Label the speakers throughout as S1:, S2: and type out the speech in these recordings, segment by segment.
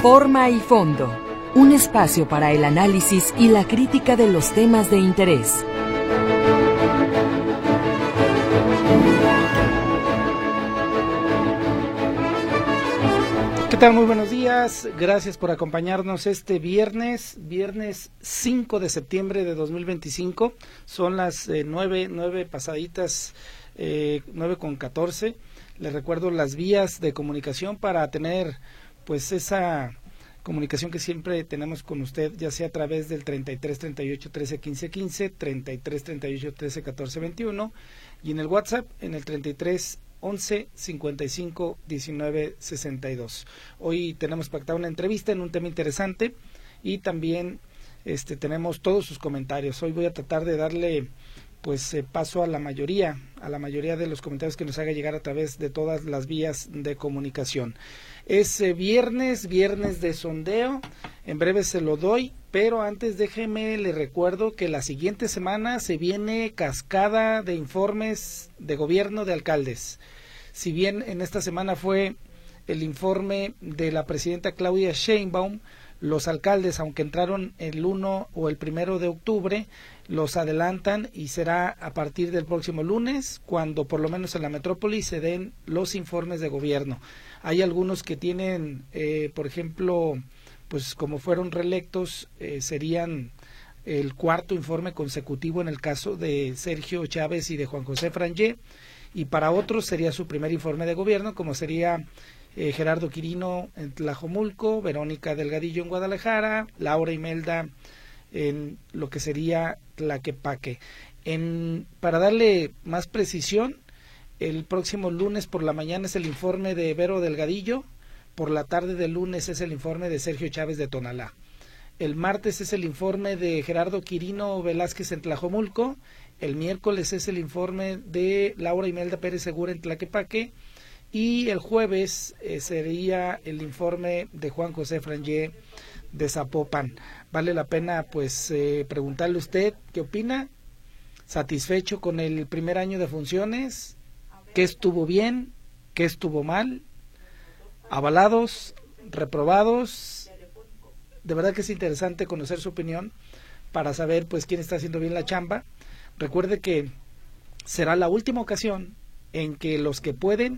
S1: Forma y fondo, un espacio para el análisis y la crítica de los temas de interés.
S2: ¿Qué tal? Muy buenos días, gracias por acompañarnos este viernes 5 de septiembre de 2025, son las 9 pasaditas, 9:14. Les recuerdo las vías de comunicación para tener pues esa comunicación que siempre tenemos con usted, ya sea a través del 33 38 13 15 15, 33 38 13 14 21 y en el WhatsApp en el 33 11 55 19 62. Hoy tenemos pactada una entrevista en un tema interesante y también tenemos todos sus comentarios. Hoy voy a tratar de darle pues paso a la mayoría de los comentarios que nos haga llegar a través de todas las vías de comunicación. Es viernes de sondeo, en breve se lo doy, pero antes déjeme le recuerdo que la siguiente semana se viene cascada de informes de gobierno de alcaldes. Si bien en esta semana fue el informe de la presidenta Claudia Sheinbaum, los alcaldes, aunque entraron el 1 o el 1 de octubre, los adelantan y será a partir del próximo lunes cuando por lo menos en la metrópoli se den los informes de gobierno. Hay algunos que tienen, por ejemplo, pues como fueron reelectos, serían el cuarto informe consecutivo en el caso de Sergio Chávez y de Juan José Frangé, y para otros sería su primer informe de gobierno, como sería Gerardo Quirino en Tlajomulco, Verónica Delgadillo en Guadalajara, Laura Imelda en lo que sería Tlaquepaque. Para darle más precisión, el próximo lunes por la mañana es el informe de Vero Delgadillo, por la tarde del lunes es el informe de Sergio Chávez de Tonalá. El martes es el informe de Gerardo Quirino Velázquez en Tlajomulco, el miércoles es el informe de Laura Imelda Pérez Segura en Tlaquepaque, y el jueves sería el informe de Juan José Frangé de Zapopan. Vale la pena pues preguntarle a usted qué opina, satisfecho con el primer año de funciones, qué estuvo bien, qué estuvo mal, avalados, reprobados. De verdad que es interesante conocer su opinión para saber pues quién está haciendo bien la chamba. Recuerde que será la última ocasión en que los que puedan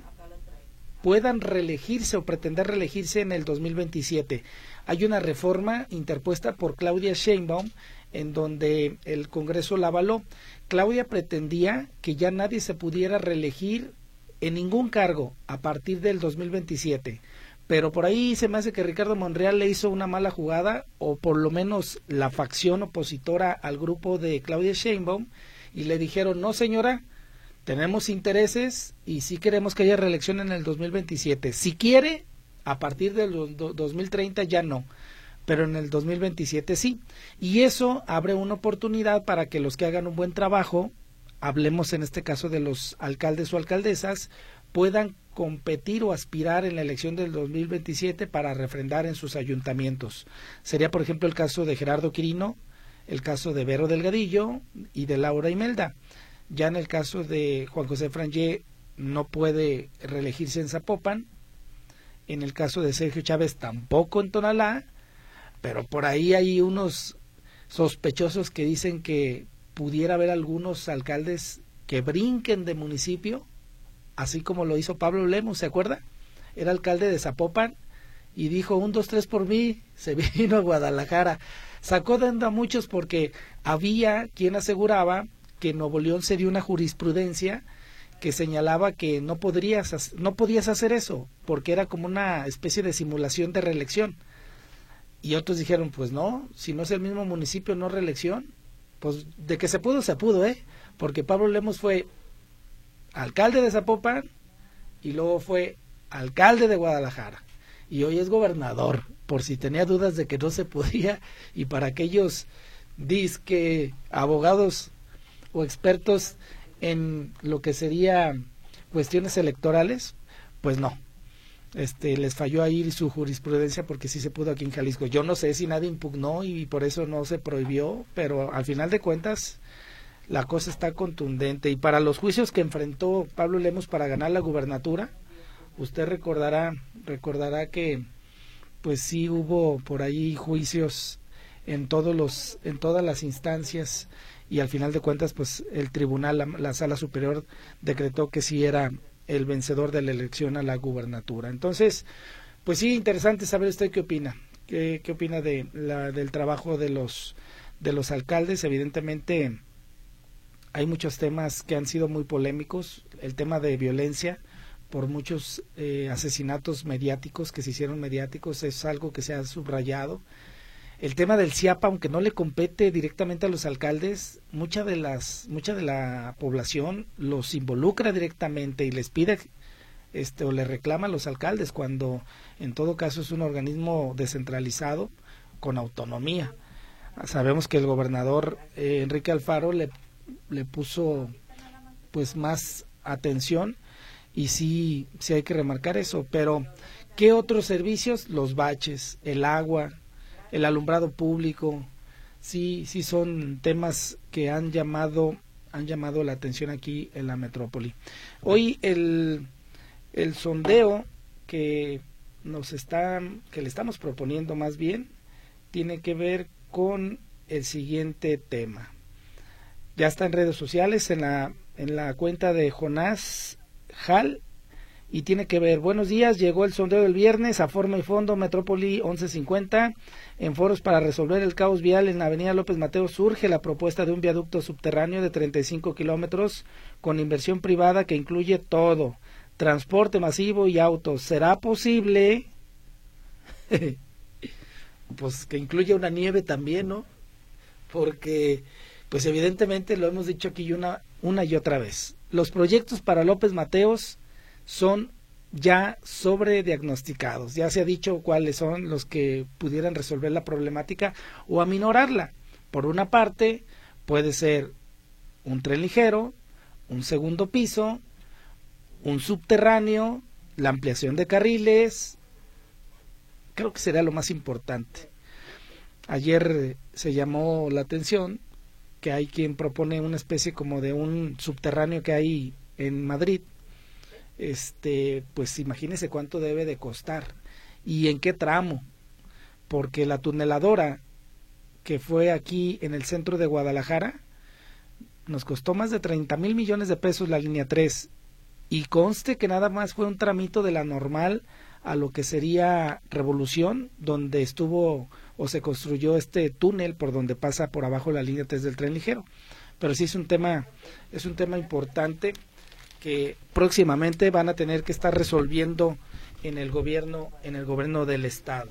S2: reelegirse o pretender reelegirse en el 2027. Hay una reforma interpuesta por Claudia Sheinbaum en donde el Congreso la avaló. Claudia pretendía que ya nadie se pudiera reelegir en ningún cargo a partir del 2027. Pero por ahí se me hace que Ricardo Monreal le hizo una mala jugada, o por lo menos la facción opositora al grupo de Claudia Sheinbaum, y le dijeron, no señora, tenemos intereses y sí queremos que haya reelección en el 2027. Si quiere, a partir del 2030 ya no, pero en el 2027 sí. Y eso abre una oportunidad para que los que hagan un buen trabajo, hablemos en este caso de los alcaldes o alcaldesas, puedan competir o aspirar en la elección del 2027 para refrendar en sus ayuntamientos. Sería, por ejemplo, el caso de Gerardo Quirino, el caso de Vero Delgadillo y de Laura Imelda. Ya en el caso de Juan José Frangé no puede reelegirse en Zapopan, en el caso de Sergio Chávez tampoco en Tonalá, pero por ahí hay unos sospechosos que dicen que pudiera haber algunos alcaldes que brinquen de municipio, así como lo hizo Pablo Lemos, ¿se acuerda? Era alcalde de Zapopan y dijo 1, 2, 3 por mí, se vino a Guadalajara. Sacó de onda a muchos porque había quien aseguraba que en Nuevo León se dio una jurisprudencia que señalaba que no podías hacer eso, porque era como una especie de simulación de reelección. Y otros dijeron, pues no, si no es el mismo municipio, no reelección. Pues de que se pudo, porque Pablo Lemos fue alcalde de Zapopan y luego fue alcalde de Guadalajara. Y hoy es gobernador, por si tenía dudas de que no se podía, y para aquellos disque abogados o expertos en lo que sería cuestiones electorales, pues no, les falló ahí su jurisprudencia porque sí se pudo aquí en Jalisco. Yo no sé si nadie impugnó y por eso no se prohibió, pero al final de cuentas la cosa está contundente. Y para los juicios que enfrentó Pablo Lemos para ganar la gubernatura, usted recordará que pues sí hubo por ahí juicios en todas las instancias, y al final de cuentas pues el tribunal, la sala superior, decretó que sí era el vencedor de la elección a la gubernatura. Entonces, pues sí, interesante saber usted qué opina. ¿Qué opina del trabajo de los alcaldes? Evidentemente hay muchos temas que han sido muy polémicos. El tema de violencia, por muchos asesinatos mediáticos que se hicieron mediáticos, es algo que se ha subrayado. El tema del CIAPA, aunque no le compete directamente a los alcaldes, mucha de la población los involucra directamente y les pide o le reclama a los alcaldes, cuando en todo caso es un organismo descentralizado con autonomía. Sabemos que el gobernador Enrique Alfaro le puso pues más atención, y sí hay que remarcar eso. Pero ¿qué otros servicios? Los baches, el agua, el alumbrado público, sí son temas que han llamado la atención aquí en la metrópoli. Hoy el sondeo que le estamos proponiendo, más bien, tiene que ver con el siguiente tema. Ya está en redes sociales, en la cuenta de Jonás Jal, y tiene que ver: buenos días, llegó el sondeo del viernes a forma y fondo, Metrópoli 1150. En foros para resolver el caos vial en la avenida López Mateos surge la propuesta de un viaducto subterráneo de 35 kilómetros con inversión privada que incluye todo: transporte masivo y autos. ¿Será posible? Pues que incluya una nieve también, ¿no? Porque, pues evidentemente, lo hemos dicho aquí una y otra vez, los proyectos para López Mateos son ya sobrediagnosticados. Ya se ha dicho cuáles son los que pudieran resolver la problemática o aminorarla. Por una parte, puede ser un tren ligero, un segundo piso, un subterráneo, la ampliación de carriles. Creo que sería lo más importante. Ayer se llamó la atención que hay quien propone una especie como de un subterráneo que hay en Madrid. Pues imagínese cuánto debe de costar y en qué tramo, porque la tuneladora que fue aquí en el centro de Guadalajara nos costó más de 30,000 millones de pesos la línea 3, y conste que nada más fue un tramito de la Normal a lo que sería Revolución, donde estuvo o se construyó este túnel por donde pasa por abajo la línea 3 del tren ligero. Pero sí es un tema importante que próximamente van a tener que estar resolviendo en el gobierno del estado.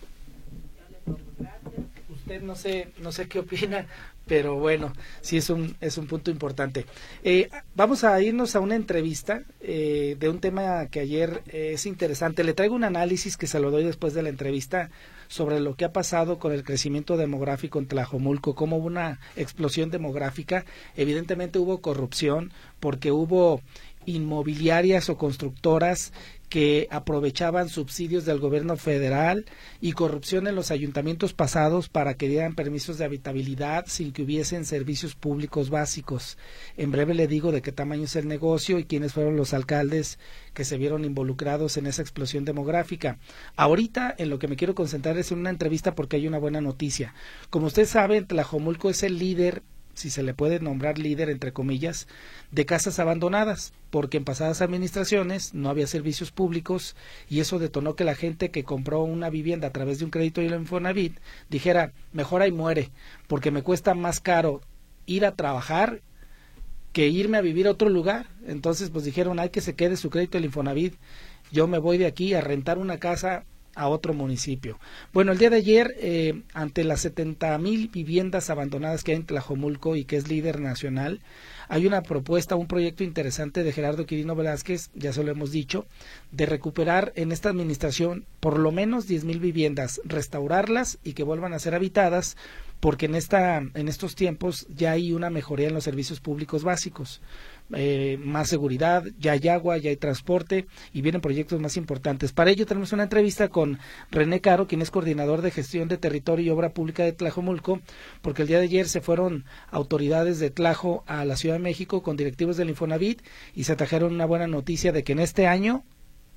S2: Usted no sé qué opina, pero bueno, sí es un punto importante. Vamos a irnos a una entrevista de un tema que ayer es interesante. Le traigo un análisis que se lo doy después de la entrevista sobre lo que ha pasado con el crecimiento demográfico en Tlajomulco, cómo hubo una explosión demográfica. Evidentemente hubo corrupción, porque hubo inmobiliarias o constructoras que aprovechaban subsidios del gobierno federal y corrupción en los ayuntamientos pasados para que dieran permisos de habitabilidad sin que hubiesen servicios públicos básicos. En breve le digo de qué tamaño es el negocio y quiénes fueron los alcaldes que se vieron involucrados en esa explosión demográfica. Ahorita en lo que me quiero concentrar es en una entrevista, porque hay una buena noticia. Como usted sabe, Tlajomulco es el líder, si se le puede nombrar líder entre comillas, de casas abandonadas, porque en pasadas administraciones no había servicios públicos, y eso detonó que la gente que compró una vivienda a través de un crédito y el Infonavit dijera: mejor ahí muere, porque me cuesta más caro ir a trabajar que irme a vivir a otro lugar. Entonces pues dijeron: hay que se quede su crédito el Infonavit, yo me voy de aquí a rentar una casa a otro municipio. Bueno, el día de ayer, ante las 70,000 viviendas abandonadas que hay en Tlajomulco y que es líder nacional, hay una propuesta, un proyecto interesante de Gerardo Quirino Velázquez, ya se lo hemos dicho, de recuperar en esta administración por lo menos 10,000 viviendas, restaurarlas y que vuelvan a ser habitadas, porque en estos tiempos ya hay una mejoría en los servicios públicos básicos. Más seguridad, ya hay agua, ya hay transporte y vienen proyectos más importantes. Para ello tenemos una entrevista con René Caro, quien es coordinador de gestión de territorio y obra pública de Tlajomulco, porque el día de ayer se fueron autoridades de Tlajo a la Ciudad de México con directivos del Infonavit y se trajeron una buena noticia de que en este año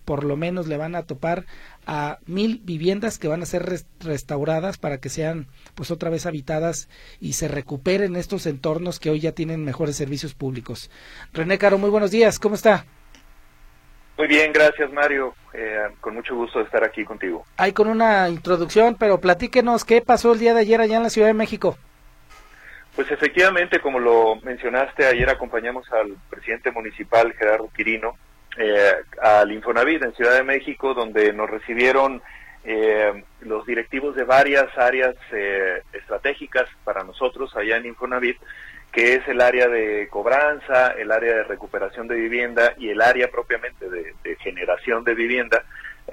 S2: por lo menos le van a topar a 1,000 viviendas que van a ser restauradas para que sean pues otra vez habitadas y se recuperen estos entornos que hoy ya tienen mejores servicios públicos. René Caro, muy buenos días, ¿cómo está?
S3: Muy bien, gracias Mario, con mucho gusto de estar aquí contigo.
S2: Hay con una introducción, pero platíquenos qué pasó el día de ayer allá en la Ciudad de México.
S3: Pues efectivamente, como lo mencionaste, ayer acompañamos al presidente municipal Gerardo Quirino al Infonavit en Ciudad de México, donde nos recibieron los directivos de varias áreas estratégicas para nosotros allá en Infonavit, que es el área de cobranza, el área de recuperación de vivienda y el área propiamente de generación de vivienda,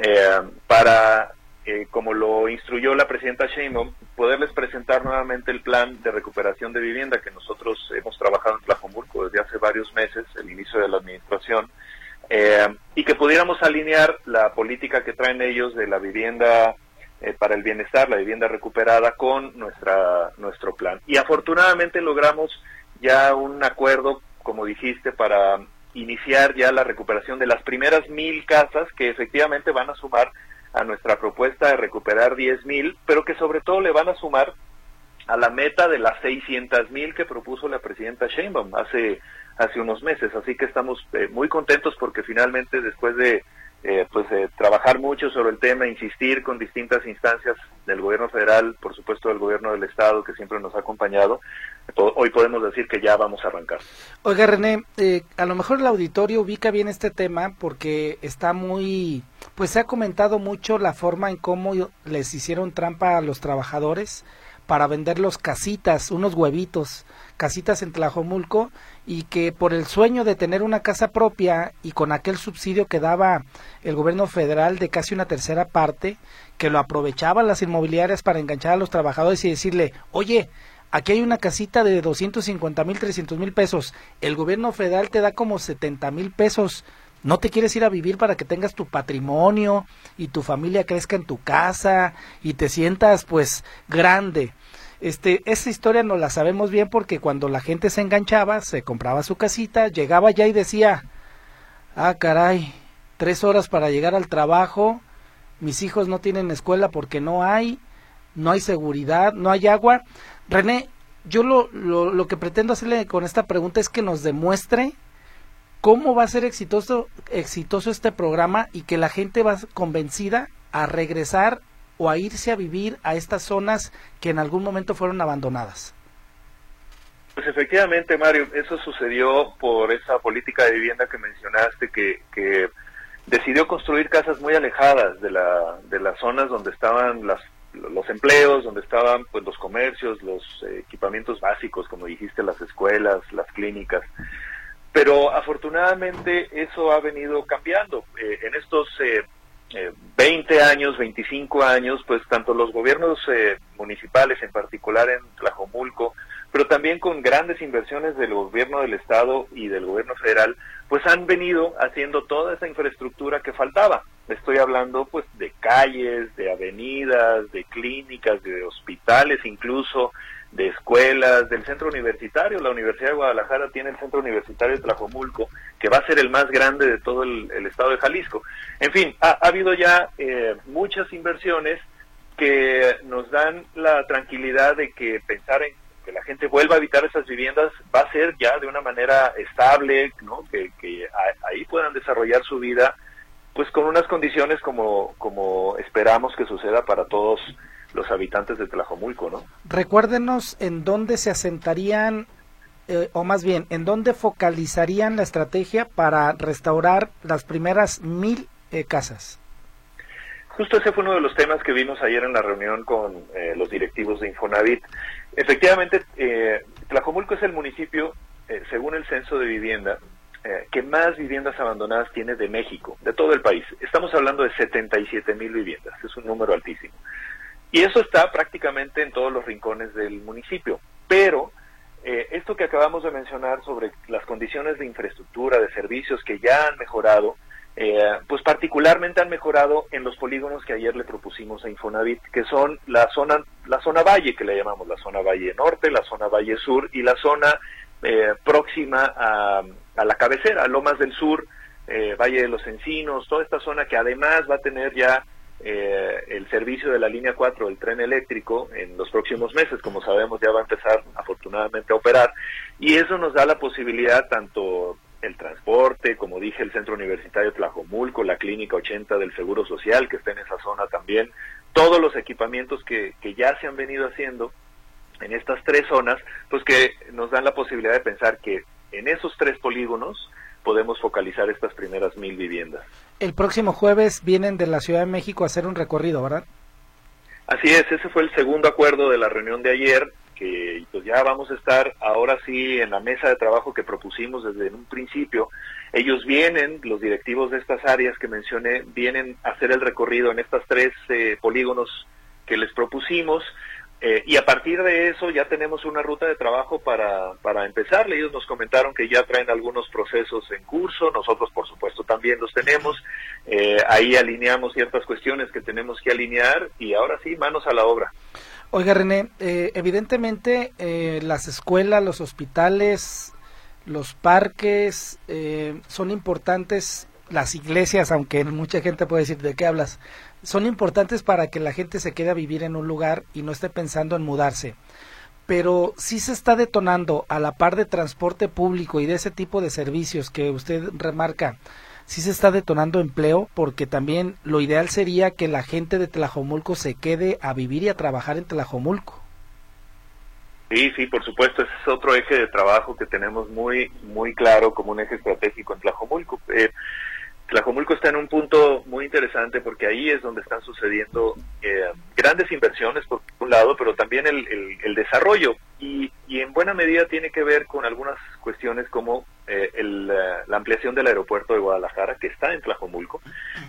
S3: para, como lo instruyó la presidenta Sheinbaum, poderles presentar nuevamente el plan de recuperación de vivienda que nosotros hemos trabajado en Tlajomulco desde hace varios meses, el inicio de la administración, y que pudiéramos alinear la política que traen ellos de la vivienda para el bienestar, la vivienda recuperada, con nuestro plan. Y afortunadamente logramos ya un acuerdo, como dijiste, para iniciar ya la recuperación de las primeras 1,000 casas que efectivamente van a sumar a nuestra propuesta de recuperar 10,000, pero que sobre todo le van a sumar a la meta de las 600,000 que propuso la presidenta Sheinbaum hace unos meses. Así que estamos muy contentos porque finalmente, después de trabajar mucho sobre el tema, insistir con distintas instancias del gobierno federal, por supuesto del gobierno del estado que siempre nos ha acompañado, hoy podemos decir que ya vamos a arrancar.
S2: Oiga René, a lo mejor el auditorio ubica bien este tema porque está muy, pues se ha comentado mucho la forma en cómo les hicieron trampa a los trabajadores para venderlos casitas, unos huevitos, casitas en Tlajomulco, y que por el sueño de tener una casa propia y con aquel subsidio que daba el gobierno federal de casi una tercera parte, que lo aprovechaban las inmobiliarias para enganchar a los trabajadores y decirle, oye, aquí hay una casita de 250,000, 300,000 pesos, el gobierno federal te da como 70,000 pesos, ¿no te quieres ir a vivir para que tengas tu patrimonio y tu familia crezca en tu casa y te sientas pues grande? Esa historia no la sabemos bien porque cuando la gente se enganchaba, se compraba su casita, llegaba ya y decía, ah caray, 3 horas para llegar al trabajo, mis hijos no tienen escuela porque no hay seguridad, no hay agua. René, yo lo que pretendo hacerle con esta pregunta es que nos demuestre cómo va a ser exitoso este programa y que la gente va convencida a regresar o a irse a vivir a estas zonas que en algún momento fueron abandonadas.
S3: Pues efectivamente, Mario, eso sucedió por esa política de vivienda que mencionaste, que decidió construir casas muy alejadas de las zonas donde estaban los empleos, donde estaban pues los comercios, los equipamientos básicos, como dijiste, las escuelas, las clínicas. Pero afortunadamente eso ha venido cambiando. En estos 20 años, 25 años, pues tanto los gobiernos municipales, en particular en Tlajomulco, pero también con grandes inversiones del gobierno del estado y del gobierno federal, pues han venido haciendo toda esa infraestructura que faltaba. Estoy hablando pues de calles, de avenidas, de clínicas, de hospitales incluso, de escuelas, del centro universitario. La Universidad de Guadalajara tiene el centro universitario de Tlajomulco, que va a ser el más grande de todo el estado de Jalisco. En fin, ha habido ya muchas inversiones que nos dan la tranquilidad de que pensar en que la gente vuelva a habitar esas viviendas va a ser ya de una manera estable, ¿no? Que ahí puedan desarrollar su vida pues con unas condiciones como esperamos que suceda para todos los habitantes de Tlajomulco, ¿no?
S2: Recuérdenos en dónde se asentarían, o más bien, en dónde focalizarían la estrategia para restaurar las primeras 1,000 casas.
S3: Justo ese fue uno de los temas que vimos ayer en la reunión con los directivos de Infonavit. Efectivamente, Tlajomulco es el municipio, según el censo de vivienda, que más viviendas abandonadas tiene de México, de todo el país. Estamos hablando de 77,000 viviendas, es un número altísimo. Y eso está prácticamente en todos los rincones del municipio. Pero esto que acabamos de mencionar sobre las condiciones de infraestructura, de servicios que ya han mejorado, pues particularmente han mejorado en los polígonos que ayer le propusimos a Infonavit, que son la zona Valle, que le llamamos la zona Valle Norte, la zona Valle Sur y la zona próxima a la cabecera, Lomas del Sur, Valle de los Encinos, toda esta zona que además va a tener ya el servicio de la línea 4 del tren eléctrico en los próximos meses, como sabemos ya va a empezar afortunadamente a operar, y eso nos da la posibilidad, tanto el transporte, como dije, el Centro Universitario Tlajomulco, la Clínica 80 del Seguro Social, que está en esa zona también, todos los equipamientos que ya se han venido haciendo en estas 3 zonas, pues que nos dan la posibilidad de pensar que en esos 3 polígonos podemos focalizar estas primeras 1,000 viviendas.
S2: El próximo jueves vienen de la Ciudad de México a hacer un recorrido, ¿verdad?
S3: Así es, ese fue el segundo acuerdo de la reunión de ayer, que pues ya vamos a estar ahora sí en la mesa de trabajo que propusimos desde un principio. Ellos vienen, los directivos de estas áreas que mencioné, vienen a hacer el recorrido en estas 3 polígonos que les propusimos, y a partir de eso ya tenemos una ruta de trabajo para empezar. Ellos nos comentaron que ya traen algunos procesos en curso, nosotros por supuesto también los tenemos, ahí alineamos ciertas cuestiones que tenemos que alinear y ahora sí, manos a la obra.
S2: Oiga, René, evidentemente las escuelas, los hospitales, los parques son importantes, las iglesias, aunque mucha gente puede decir, ¿de qué hablas? Son importantes para que la gente se quede a vivir en un lugar y no esté pensando en mudarse. Pero sí se está detonando, a la par de transporte público y de ese tipo de servicios que usted remarca, sí se está detonando empleo, porque también lo ideal sería que la gente de Tlajomulco se quede a vivir y a trabajar en Tlajomulco.
S3: Sí, por supuesto, ese es otro eje de trabajo que tenemos muy claro como un eje estratégico en Tlajomulco. Tlajomulco está en un punto muy interesante porque ahí es donde están sucediendo grandes inversiones por un lado, pero también el desarrollo, y en buena medida tiene que ver con algunas cuestiones como la ampliación del aeropuerto de Guadalajara, que está en Tlajomulco,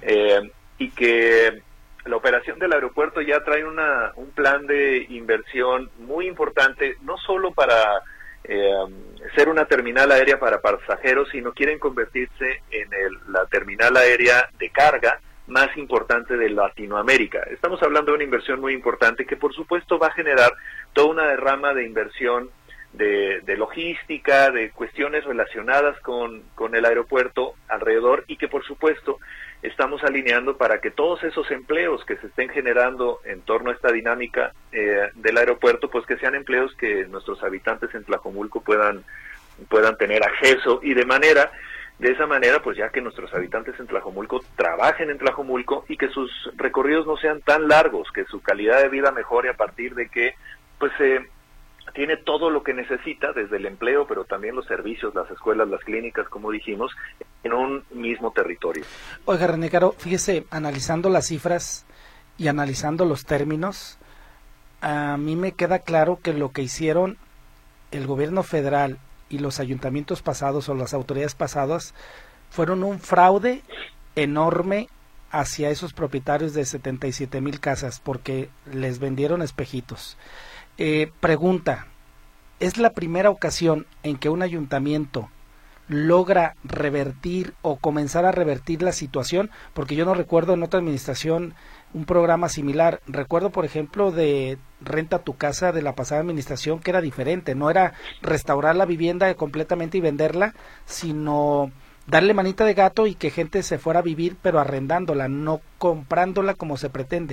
S3: y que la operación del aeropuerto ya trae un plan de inversión muy importante, no solo para ser una terminal aérea para pasajeros, sino quieren convertirse en la terminal aérea de carga más importante de Latinoamérica. Estamos hablando de una inversión muy importante que por supuesto va a generar toda una derrama de inversión de logística, de cuestiones relacionadas con el aeropuerto alrededor, y que por supuesto estamos alineando para que todos esos empleos que se estén generando en torno a esta dinámica del aeropuerto, pues que sean empleos que nuestros habitantes en Tlajomulco puedan tener acceso, y de esa manera, pues ya que nuestros habitantes en Tlajomulco trabajen en Tlajomulco y que sus recorridos no sean tan largos, que su calidad de vida mejore a partir de que pues tiene todo lo que necesita, desde el empleo, pero también los servicios, las escuelas, las clínicas, como dijimos, en un mismo territorio.
S2: Oiga, René Caro, fíjese, analizando las cifras y analizando los términos, a mí me queda claro que lo que hicieron el gobierno federal y los ayuntamientos pasados o las autoridades pasadas fueron un fraude enorme hacia esos propietarios de 77,000 casas, porque les vendieron espejitos. Pregunta, ¿es la primera ocasión en que un ayuntamiento logra revertir o comenzar a revertir la situación? Porque yo no recuerdo en otra administración un programa similar. Recuerdo, por ejemplo, de Renta tu Casa de la pasada administración, que era diferente, no era restaurar la vivienda completamente y venderla, sino darle manita de gato y que gente se fuera a vivir, pero arrendándola, no comprándola como se pretende.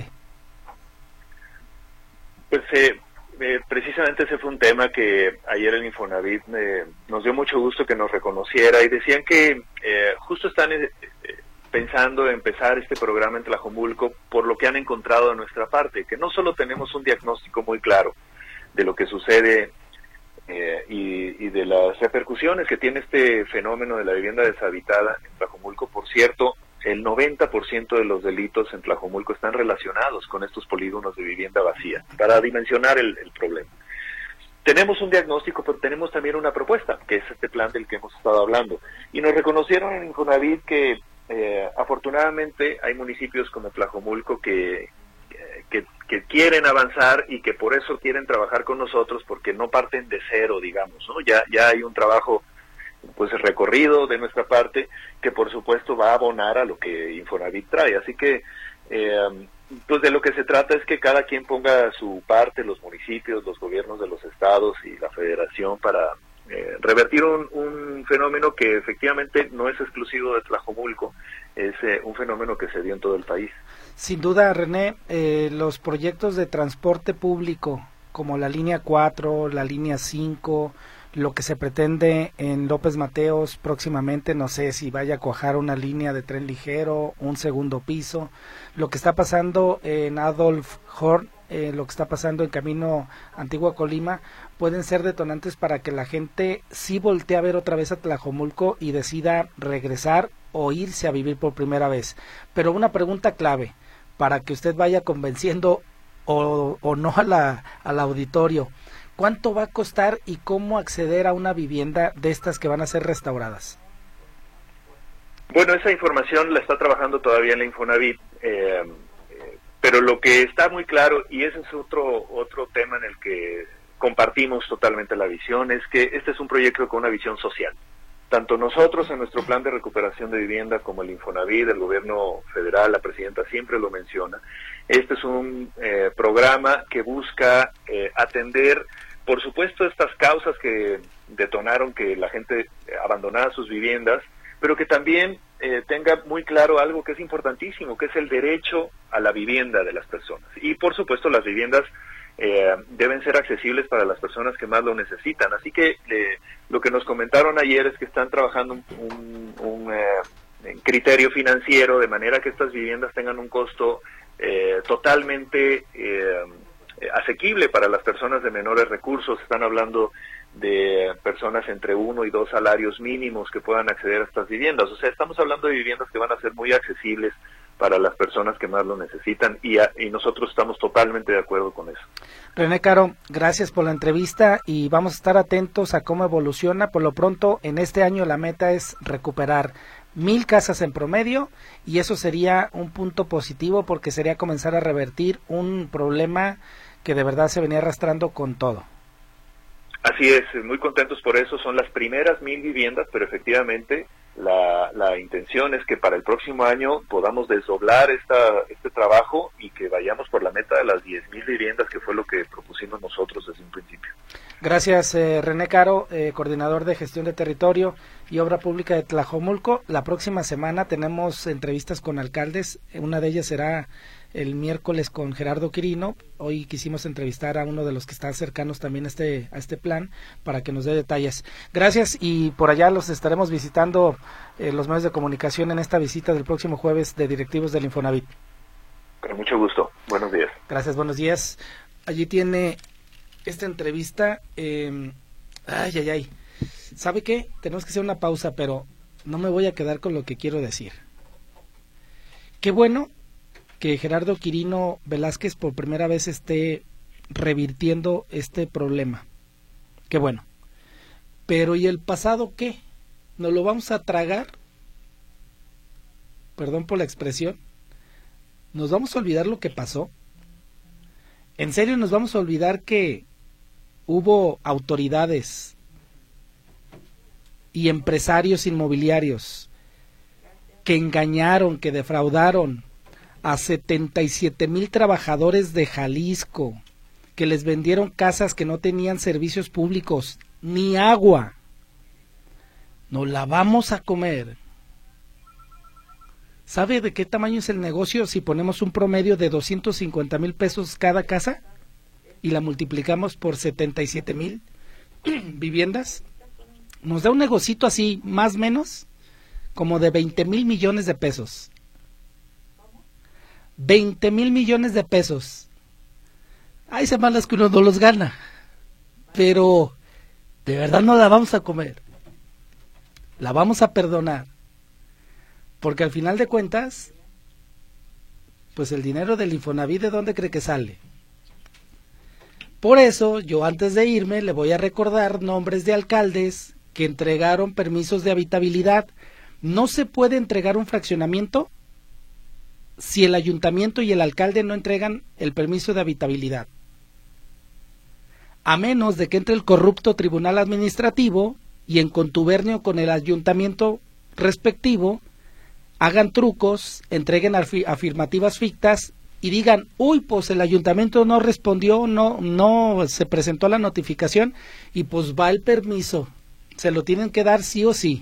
S3: Pues precisamente ese fue un tema que ayer el Infonavit nos dio mucho gusto que nos reconociera, y decían que justo están pensando en empezar este programa en Tlajomulco por lo que han encontrado de nuestra parte, que no solo tenemos un diagnóstico muy claro de lo que sucede y de las repercusiones que tiene este fenómeno de la vivienda deshabitada en Tlajomulco. Por cierto, el 90% de los delitos en Tlajomulco están relacionados con estos polígonos de vivienda vacía, para dimensionar el problema. Tenemos un diagnóstico, pero tenemos también una propuesta, que es este plan del que hemos estado hablando. Y nos reconocieron en Infonavit que afortunadamente hay municipios como Tlajomulco que quieren avanzar y que por eso quieren trabajar con nosotros, porque no parten de cero, digamos, ¿no? Ya hay un trabajo pues recorrido de nuestra parte que por supuesto va a abonar a lo que Infonavit trae. Así que pues de lo que se trata es que cada quien ponga su parte, los municipios, los gobiernos de los estados y la federación, para revertir un fenómeno que efectivamente no es exclusivo de Tlajomulco, es un fenómeno que se dio en todo el país.
S2: Sin duda, René, los proyectos de transporte público como la línea 4, la línea 5, lo que se pretende en López Mateos próximamente, no sé si vaya a cuajar una línea de tren ligero, un segundo piso, lo que está pasando en Adolf Horn, lo que está pasando en Camino Antigua Colima, pueden ser detonantes para que la gente sí voltee a ver otra vez a Tlajomulco y decida regresar o irse a vivir por primera vez. Pero una pregunta clave, para que usted vaya convenciendo o no al auditorio, ¿cuánto va a costar y cómo acceder a una vivienda de estas que van a ser restauradas?
S3: Bueno, esa información la está trabajando todavía en la Infonavit, pero lo que está muy claro, y ese es otro tema en el que compartimos totalmente la visión, es que este es un proyecto con una visión social. Tanto nosotros en nuestro plan de recuperación de vivienda como el Infonavit, el gobierno federal, la presidenta siempre lo menciona, este es un programa que busca atender, por supuesto, estas causas que detonaron que la gente abandonara sus viviendas, pero que también tenga muy claro algo que es importantísimo, que es el derecho a la vivienda de las personas. Y por supuesto las viviendas deben ser accesibles para las personas que más lo necesitan. Así que lo que nos comentaron ayer es que están trabajando un criterio financiero de manera que estas viviendas tengan un costo totalmente asequible para las personas de menores recursos. Están hablando de personas entre 1 y 2 salarios mínimos que puedan acceder a estas viviendas. O sea, estamos hablando de viviendas que van a ser muy accesibles para las personas que más lo necesitan y nosotros estamos totalmente de acuerdo con eso.
S2: René Caro, gracias por la entrevista y vamos a estar atentos a cómo evoluciona. Por lo pronto, en este año la meta es recuperar 1,000 casas en promedio y eso sería un punto positivo porque sería comenzar a revertir un problema que de verdad se venía arrastrando con todo.
S3: Así es, muy contentos por eso. Son las primeras 1,000 viviendas, pero efectivamente la intención es que para el próximo año podamos desdoblar este trabajo y que vayamos por la meta de las 10,000 viviendas, que fue lo que propusimos nosotros desde un principio.
S2: Gracias, René Caro, coordinador de gestión de territorio y obra pública de Tlajomulco. La próxima semana tenemos entrevistas con alcaldes, una de ellas será el miércoles con Gerardo Quirino. Hoy quisimos entrevistar a uno de los que están cercanos también a este plan para que nos dé detalles. Gracias y por allá los estaremos visitando los medios de comunicación en esta visita del próximo jueves de directivos del Infonavit.
S3: Con mucho gusto. Buenos días.
S2: Gracias, buenos días. Allí tiene esta entrevista. ¿Sabe qué? Tenemos que hacer una pausa, pero no me voy a quedar con lo que quiero decir. Qué bueno que Gerardo Quirino Velázquez por primera vez esté revirtiendo este problema. Qué bueno. Pero ¿y el pasado qué? ¿Nos lo vamos a tragar? Perdón por la expresión. ¿Nos vamos a olvidar lo que pasó? ¿En serio nos vamos a olvidar que hubo autoridades y empresarios inmobiliarios que engañaron, que defraudaron a 77,000 trabajadores de Jalisco, que les vendieron casas que no tenían servicios públicos ni agua? Nos la vamos a comer. ¿Sabe de qué tamaño es el negocio si ponemos un promedio de 250,000 pesos cada casa y la multiplicamos por 77,000 viviendas? Nos da un negocito así, más o menos, como de 20,000 millones de pesos. 20,000 millones de pesos. Hay semanas que uno no los gana, pero de verdad no la vamos a comer. La vamos a perdonar. Porque al final de cuentas, pues el dinero del Infonavit, ¿de dónde cree que sale? Por eso, yo antes de irme, le voy a recordar nombres de alcaldes que entregaron permisos de habitabilidad. No se puede entregar un fraccionamiento si el ayuntamiento y el alcalde no entregan el permiso de habitabilidad, a menos de que entre el corrupto tribunal administrativo y en contubernio con el ayuntamiento respectivo hagan trucos, entreguen afirmativas fictas y digan, uy, pues el ayuntamiento no respondió, no se presentó la notificación y pues va el permiso se lo tienen que dar sí o sí.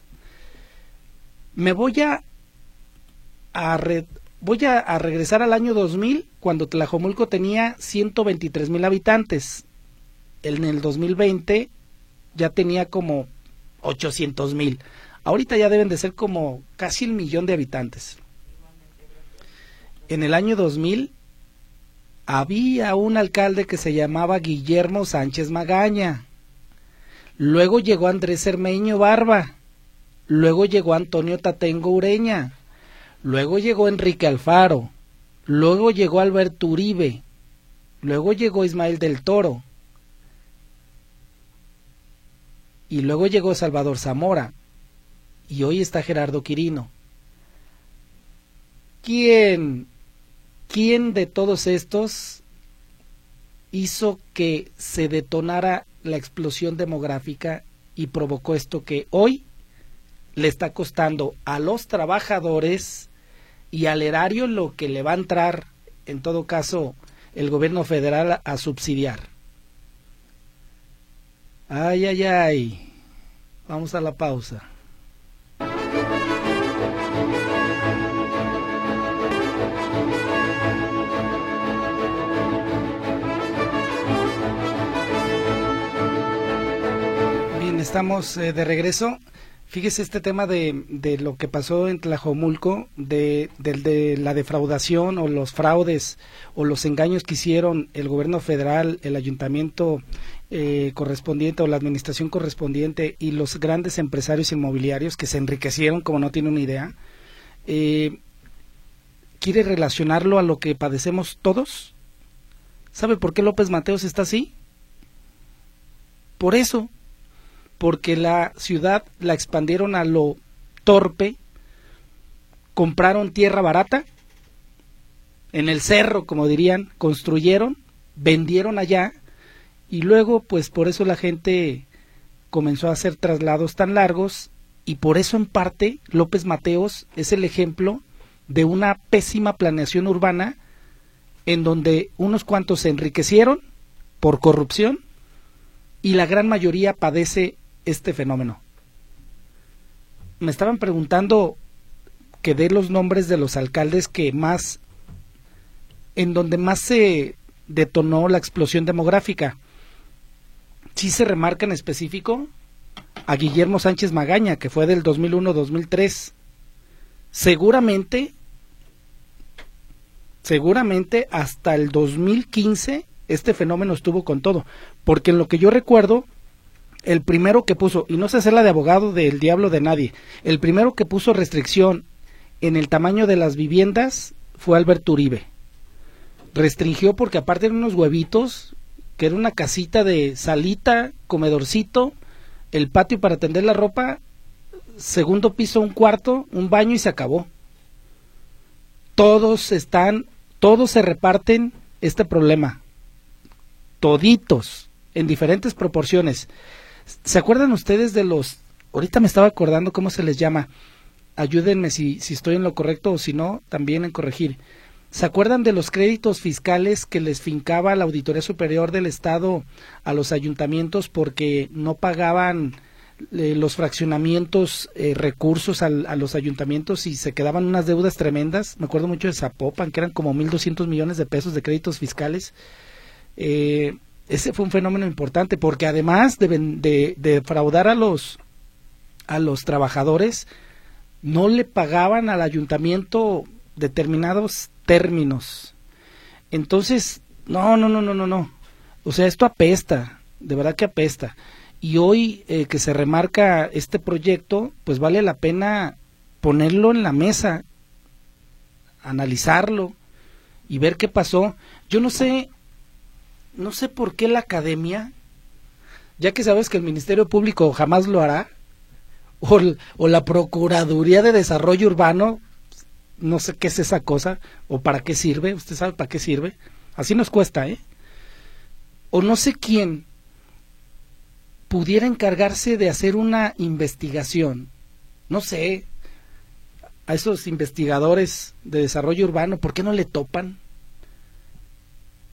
S2: Me voy a regresar al año 2000, cuando Tlajomulco tenía 123,000 habitantes. En el 2020 ya tenía como 800,000. Ahorita ya deben de ser como casi 1,000,000 de habitantes. En el año 2000 había un alcalde que se llamaba Guillermo Sánchez Magaña. Luego llegó Andrés Cermeño Barba. Luego llegó Antonio Tatengo Ureña. Luego llegó Enrique Alfaro. Luego llegó Alberto Uribe. Luego llegó Ismael del Toro. Y luego llegó Salvador Zamora. Y hoy está Gerardo Quirino. ¿Quién de todos estos hizo que se detonara la explosión demográfica y provocó esto que hoy le está costando a los trabajadores y al erario lo que le va a entrar, en todo caso, el gobierno federal a subsidiar? Ay, ay, ay. Vamos a la pausa. Bien, estamos de regreso. Fíjese este tema de lo que pasó en Tlajomulco, de la defraudación o los fraudes o los engaños que hicieron el gobierno federal, el ayuntamiento correspondiente o la administración correspondiente y los grandes empresarios inmobiliarios que se enriquecieron como no tiene una idea. ¿Quiere relacionarlo a lo que padecemos todos? ¿Sabe por qué López Mateos está así? Por eso. Porque la ciudad la expandieron a lo torpe, compraron tierra barata, en el cerro, como dirían, construyeron, vendieron allá, y luego, pues por eso la gente comenzó a hacer traslados tan largos, y por eso en parte López Mateos es el ejemplo de una pésima planeación urbana, en donde unos cuantos se enriquecieron por corrupción, y la gran mayoría padece este fenómeno. Me estaban preguntando que dé los nombres de los alcaldes que más, en donde más se detonó la explosión demográfica. Sí se remarca en específico a Guillermo Sánchez Magaña, que fue del 2001-2003. Seguramente hasta el 2015 este fenómeno estuvo con todo, porque en lo que yo recuerdo, el primero que puso, y no sé hacerla de abogado del diablo de nadie, el primero que puso restricción en el tamaño de las viviendas fue Alberto Uribe. Restringió porque aparte eran unos huevitos, que era una casita de salita, comedorcito, el patio para tender la ropa, segundo piso un cuarto, un baño y se acabó. Todos se reparten este problema, toditos, en diferentes proporciones. ¿Se acuerdan ustedes de ahorita me estaba acordando cómo se les llama, ayúdenme si estoy en lo correcto o si no, también en corregir. ¿Se acuerdan de los créditos fiscales que les fincaba la Auditoría Superior del Estado a los ayuntamientos porque no pagaban los fraccionamientos, recursos a los ayuntamientos y se quedaban unas deudas tremendas? Me acuerdo mucho de Zapopan, que eran como 1,200 millones de pesos de créditos fiscales. Ese fue un fenómeno importante porque además de defraudar a los trabajadores, no le pagaban al ayuntamiento determinados términos. Entonces, no. O sea, esto apesta, de verdad que apesta. Y hoy que se remarca este proyecto, pues vale la pena ponerlo en la mesa, analizarlo y ver qué pasó. Yo no sé por qué la academia, ya que sabes que el Ministerio Público jamás lo hará, o la Procuraduría de Desarrollo Urbano, no sé qué es esa cosa, o para qué sirve, usted sabe para qué sirve, así nos cuesta, o no sé quién pudiera encargarse de hacer una investigación, no sé, a esos investigadores de desarrollo urbano, ¿por qué no le topan?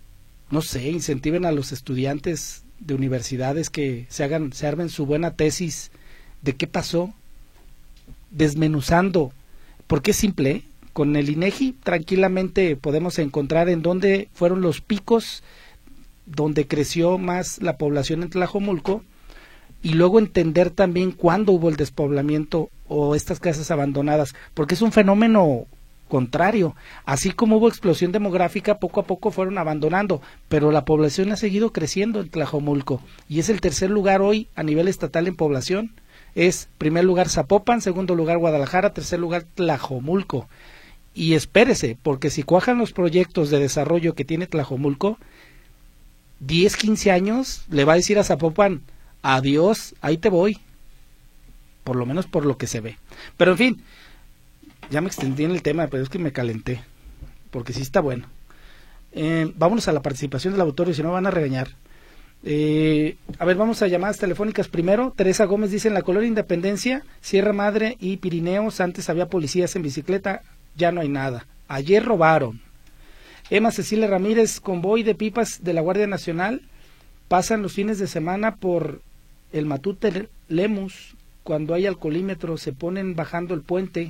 S2: no sé, incentiven a los estudiantes de universidades que se armen su buena tesis de qué pasó, desmenuzando, porque es simple, ¿eh? Con el INEGI tranquilamente podemos encontrar en dónde fueron los picos donde creció más la población en Tlajomulco, y luego entender también cuándo hubo el despoblamiento o estas casas abandonadas, porque es un fenómeno contrario. Así como hubo explosión demográfica, poco a poco fueron abandonando, pero la población ha seguido creciendo en Tlajomulco, y es el tercer lugar hoy a nivel estatal en población. Es primer lugar Zapopan, segundo lugar Guadalajara, tercer lugar Tlajomulco. Y espérese, porque si cuajan los proyectos de desarrollo que tiene Tlajomulco, 10, 15 años le va a decir a Zapopan, adiós, ahí te voy, por lo menos por lo que se ve. Pero en fin, ya me extendí en el tema, pero es que me calenté, porque sí está bueno. Vámonos a la participación del auditorio, si no van a regañar. A ver, vamos a llamadas telefónicas primero. Teresa Gómez dice: en la colonia Independencia, Sierra Madre y Pirineos, antes había policías en bicicleta, ya no hay nada. Ayer robaron. Emma Cecilia Ramírez: convoy de pipas de la Guardia Nacional pasan los fines de semana por el Matute Lemus, cuando hay alcoholímetro se ponen bajando el puente.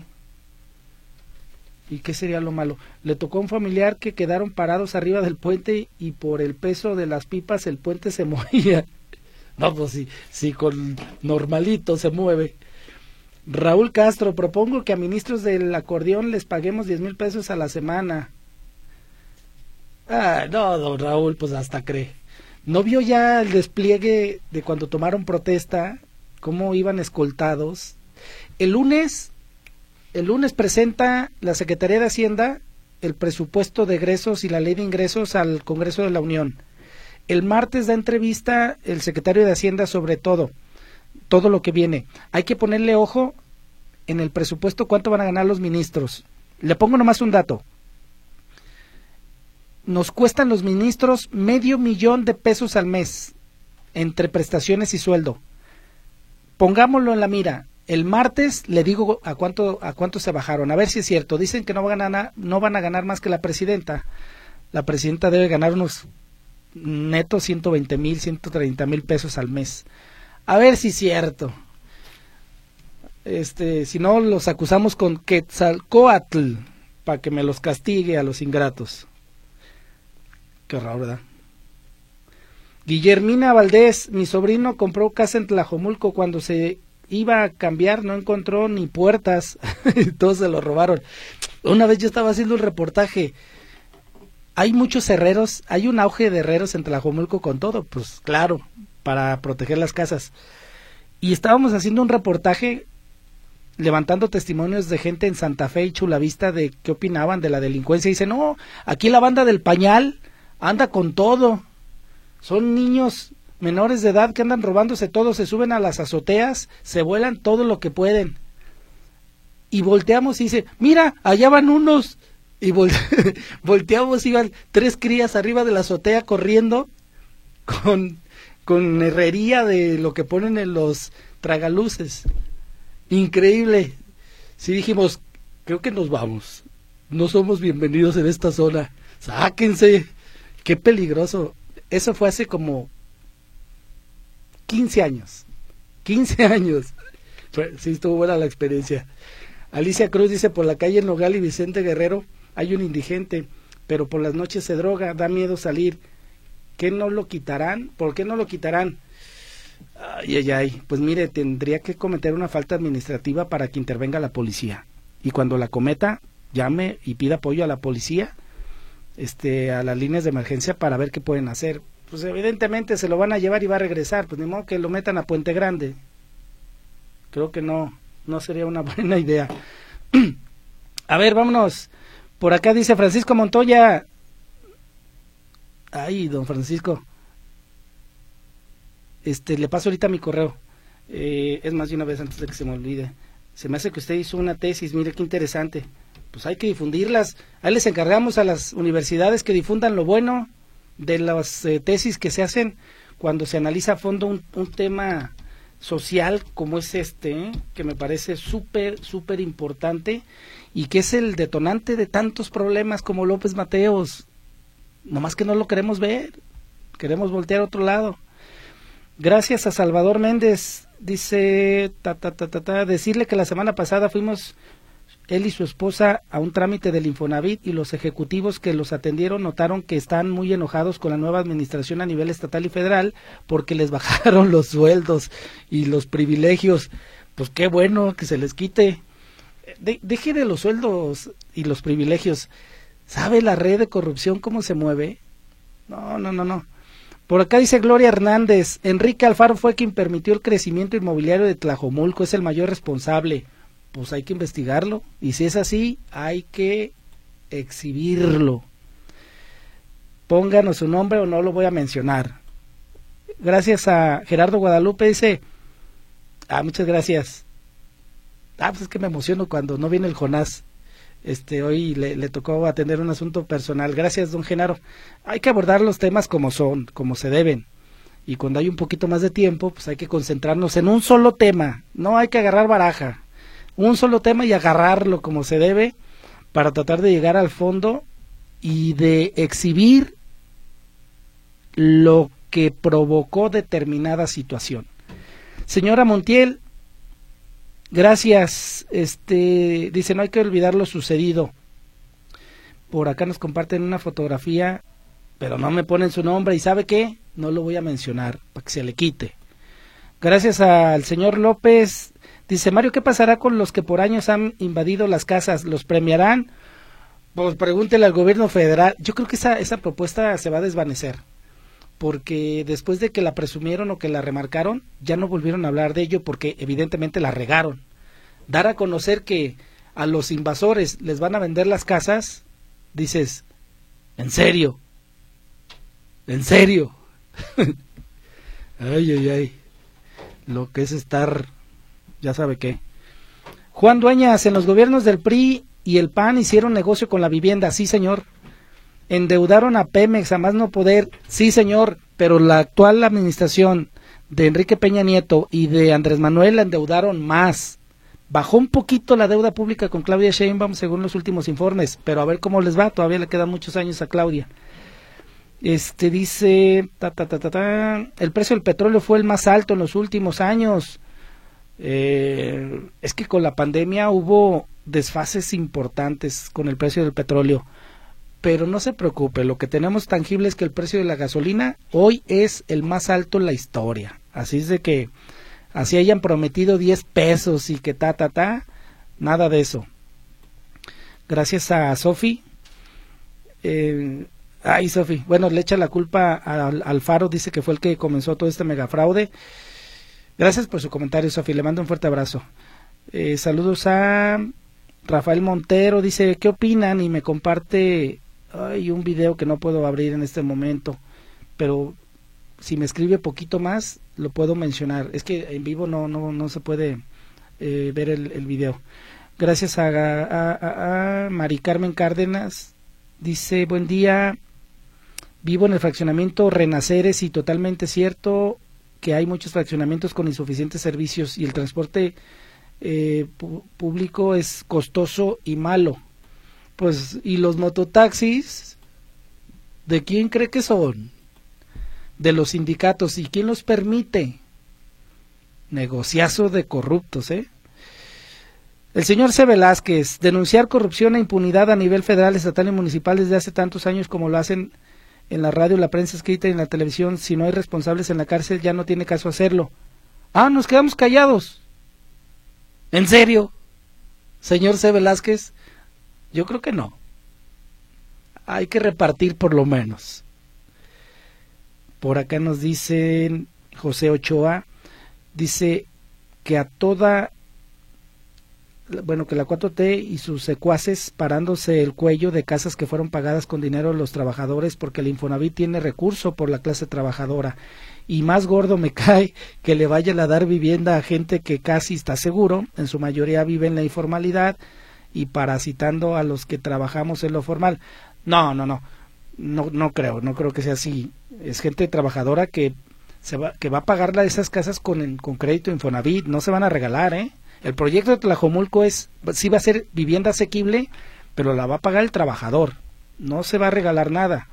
S2: ¿Y qué sería lo malo? Le tocó a un familiar que quedaron parados arriba del puente y por el peso de las pipas el puente se movía. No, pues sí, con normalito se mueve. Raúl Castro: propongo que a ministros del acordeón les paguemos 10,000 pesos a la semana. No, don Raúl, pues hasta cree. ¿No vio ya el despliegue de cuando tomaron protesta? ¿Cómo iban escoltados? El lunes presenta la Secretaría de Hacienda el presupuesto de egresos y la ley de ingresos al Congreso de la Unión. El martes da entrevista el secretario de Hacienda sobre todo lo que viene. Hay que ponerle ojo en el presupuesto cuánto van a ganar los ministros. Le pongo nomás un dato. Nos cuestan los ministros $500,000 al mes entre prestaciones y sueldo. Pongámoslo en la mira. El martes le digo a cuánto se bajaron, a ver si es cierto. Dicen que no van a ganar más que la presidenta. La presidenta debe ganar unos netos 120,000, 130,000 pesos al mes. A ver si es cierto. Si no, los acusamos con Quetzalcóatl para que me los castigue a los ingratos. Qué raro, ¿verdad? Guillermina Valdés: mi sobrino compró casa en Tlajomulco, cuando se iba a cambiar no encontró ni puertas, todos se lo robaron. Una vez yo estaba haciendo un reportaje, hay muchos herreros, hay un auge de herreros en Tlajomulco con todo, pues claro, para proteger las casas. Y estábamos haciendo un reportaje levantando testimonios de gente en Santa Fe y Chulavista de qué opinaban de la delincuencia. Y dice: no, aquí la banda del pañal anda con todo, son niños menores de edad que andan robándose todo, se suben a las azoteas, se vuelan todo lo que pueden. Y volteamos y dice: mira, allá van unos. Y volteamos, iban 3 crías arriba de la azotea corriendo con herrería de lo que ponen en los tragaluces. Increíble. Sí, dijimos: creo que nos vamos, no somos bienvenidos en esta zona, sáquense. Qué peligroso. Eso fue hace como 15 años. 15 años. Sí, estuvo buena la experiencia. Alicia Cruz dice: por la calle Nogal y Vicente Guerrero hay un indigente, pero por las noches se droga, da miedo salir. ¿Qué no lo quitarán? ¿Por qué no lo quitarán? Ay. Pues mire, tendría que cometer una falta administrativa para que intervenga la policía. Y cuando la cometa, llame y pida apoyo a la policía, a las líneas de emergencia, para ver qué pueden hacer. Pues evidentemente se lo van a llevar y va a regresar, pues ni modo que lo metan a Puente Grande. Creo que no sería una buena idea. A ver, vámonos. Por acá dice Francisco Montoya. Ay, don Francisco. Le paso ahorita mi correo. Es más, de una vez antes de que se me olvide. Se me hace que usted hizo una tesis, mire qué interesante. Pues hay que difundirlas. Ahí les encargamos a las universidades que difundan lo bueno de las tesis que se hacen cuando se analiza a fondo un tema social como es que me parece súper importante y que es el detonante de tantos problemas como López Mateos. nomás que no lo queremos ver, queremos voltear a otro lado. Gracias a Salvador Méndez, dice, decirle que la semana pasada fuimos él y su esposa a un trámite del Infonavit y los ejecutivos que los atendieron notaron que están muy enojados con la nueva administración a nivel estatal y federal porque les bajaron los sueldos y los privilegios. Pues qué bueno que se les quite. Deje de los sueldos y los privilegios. ¿Sabe la red de corrupción cómo se mueve? No. Por acá dice Gloria Hernández, Enrique Alfaro fue quien permitió el crecimiento inmobiliario de Tlajomulco, es el mayor responsable. Pues hay que investigarlo, y si es así, hay que exhibirlo. Pónganos su nombre o no lo voy a mencionar. Gracias a Gerardo Guadalupe, dice, muchas gracias. Pues es que me emociono cuando no viene el Jonás. Hoy le tocó atender un asunto personal. Gracias, don Genaro. Hay que abordar los temas como son, como se deben. Y cuando hay un poquito más de tiempo, pues hay que concentrarnos en un solo tema. No hay que agarrar baraja. Un solo tema y agarrarlo como se debe para tratar de llegar al fondo y de exhibir lo que provocó determinada situación. Señora Montiel, gracias. Dice, no hay que olvidar lo sucedido. Por acá nos comparten una fotografía, pero no me ponen su nombre, y ¿sabe qué? No lo voy a mencionar para que se le quite. Gracias al señor López. Dice, Mario, ¿qué pasará con los que por años han invadido las casas? ¿Los premiarán? Pues pregúntele al gobierno federal. Yo creo que esa propuesta se va a desvanecer, porque después de que la presumieron o que la remarcaron, ya no volvieron a hablar de ello, porque evidentemente la regaron. Dar a conocer que a los invasores les van a vender las casas, dices, ¿en serio? ¿En serio? Ay. Lo que es estar... ya sabe qué. Juan Dueñas, en los gobiernos del PRI y el PAN hicieron negocio con la vivienda, sí señor. Endeudaron a Pemex a más no poder, sí señor, pero la actual administración de Enrique Peña Nieto y de Andrés Manuel la endeudaron más. Bajó un poquito la deuda pública con Claudia Sheinbaum según los últimos informes, pero a ver cómo les va, todavía le quedan muchos años a Claudia. Dice, el precio del petróleo fue el más alto en los últimos años. Es que con la pandemia hubo desfases importantes con el precio del petróleo, pero no se preocupe, lo que tenemos tangible es que el precio de la gasolina hoy es el más alto en la historia, así es de que así hayan prometido 10 pesos y que nada de eso. Gracias a Sofi. Sofi, bueno, le echa la culpa al Alfaro, dice que fue el que comenzó todo este megafraude. Gracias por su comentario, Sofi, le mando un fuerte abrazo. Saludos a Rafael Montero, dice, ¿qué opinan? Y me comparte un video que no puedo abrir en este momento, pero si me escribe poquito más, lo puedo mencionar. Es que en vivo no se puede ver el video. Gracias a Mari Carmen Cárdenas, dice, buen día, vivo en el fraccionamiento Renaceres y totalmente cierto que hay muchos fraccionamientos con insuficientes servicios y el transporte público es costoso y malo. Pues, ¿y los mototaxis? ¿De quién cree que son? De los sindicatos. ¿Y quién los permite? Negociazo de corruptos, ¿eh? El señor C. Velázquez, denunciar corrupción e impunidad a nivel federal, estatal y municipal desde hace tantos años como lo hacen en la radio, la prensa escrita y en la televisión. Si no hay responsables en la cárcel, ya no tiene caso hacerlo. Nos quedamos callados. ¿En serio, señor C. Velázquez? Yo creo que no. Hay que repartir por lo menos. Por acá nos dicen, José Ochoa, dice que que la 4T y sus secuaces parándose el cuello de casas que fueron pagadas con dinero de los trabajadores porque el Infonavit tiene recurso por la clase trabajadora. Y más gordo me cae que le vayan a dar vivienda a gente que casi está seguro, en su mayoría vive en la informalidad y parasitando a los que trabajamos en lo formal. No creo que sea así. Es gente trabajadora que va a pagar esas casas con crédito Infonavit, no se van a regalar, ¿eh? El proyecto de Tlajomulco sí va a ser vivienda asequible, pero la va a pagar el trabajador, no se va a regalar nada.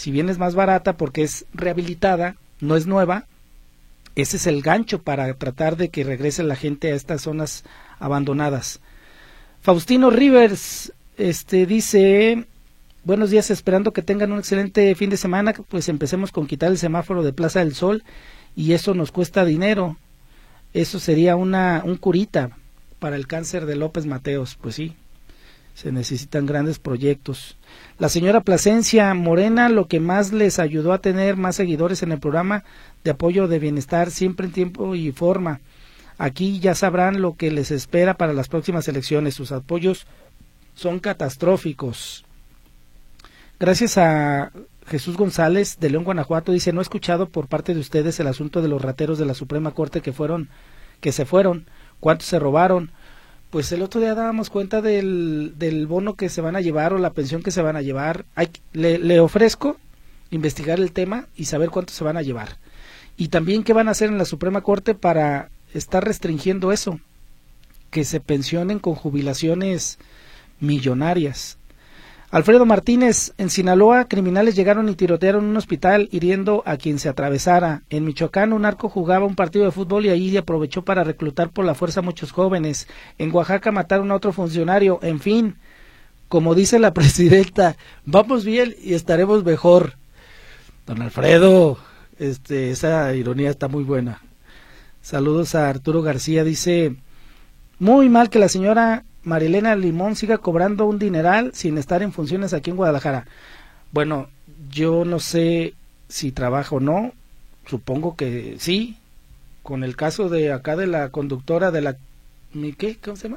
S2: Si bien es más barata porque es rehabilitada, no es nueva, ese es el gancho para tratar de que regrese la gente a estas zonas abandonadas. Faustino Rivers dice: buenos días, esperando que tengan un excelente fin de semana, pues empecemos con quitar el semáforo de Plaza del Sol, y eso nos cuesta dinero. Eso sería un curita para el cáncer de López Mateos. Pues sí, se necesitan grandes proyectos. La señora Plasencia Morena, lo que más les ayudó a tener más seguidores en el programa de apoyo de bienestar, siempre en tiempo y forma. Aquí ya sabrán lo que les espera para las próximas elecciones. Sus apoyos son catastróficos. Gracias a Jesús González de León, Guanajuato, dice: no he escuchado por parte de ustedes el asunto de los rateros de la Suprema Corte que se fueron, cuántos se robaron. Pues el otro día dábamos cuenta del bono que se van a llevar o la pensión que se van a llevar. Le ofrezco investigar el tema y saber cuántos se van a llevar. Y también qué van a hacer en la Suprema Corte para estar restringiendo eso, que se pensionen con jubilaciones millonarias. Alfredo Martínez, en Sinaloa, criminales llegaron y tirotearon un hospital hiriendo a quien se atravesara. En Michoacán, un narco jugaba un partido de fútbol y ahí aprovechó para reclutar por la fuerza a muchos jóvenes. En Oaxaca mataron a otro funcionario. En fin, como dice la presidenta, vamos bien y estaremos mejor. Don Alfredo, esa ironía está muy buena. Saludos a Arturo García, dice: muy mal que la señora Marilena Limón siga cobrando un dineral sin estar en funciones aquí en Guadalajara. Bueno, yo no sé si trabaja o no, supongo que sí, con el caso de acá de la conductora de la... ¿Qué? ¿Cómo se llama?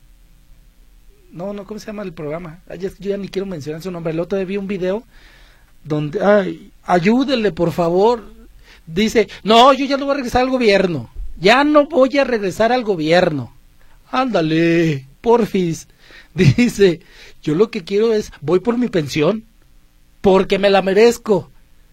S2: No, ¿cómo se llama el programa? Yo ya ni quiero mencionar su nombre. El otro día vi un video donde... ¡ay, ayúdenle, por favor! Dice: no, yo ya no voy a regresar al gobierno. Ya no voy a regresar al gobierno. Ándale, porfis. Dice: yo lo que quiero es, voy por mi pensión, porque me la merezco.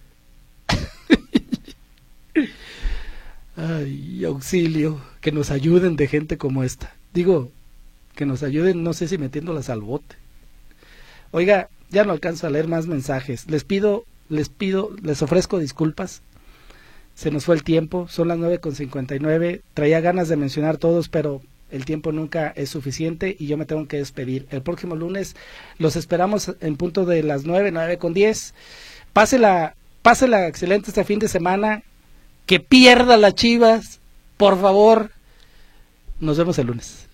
S2: Ay, auxilio, que nos ayuden de gente como esta. Digo, que nos ayuden, no sé si metiéndolas al bote. Oiga, ya no alcanzo a leer más mensajes. Les ofrezco disculpas. Se nos fue el tiempo, son las 9:59. Traía ganas de mencionar todos, pero el tiempo nunca es suficiente y yo me tengo que despedir. El próximo lunes los esperamos en punto de las 9:10. Pásela excelente este fin de semana. Que pierda las Chivas, por favor. Nos vemos el lunes.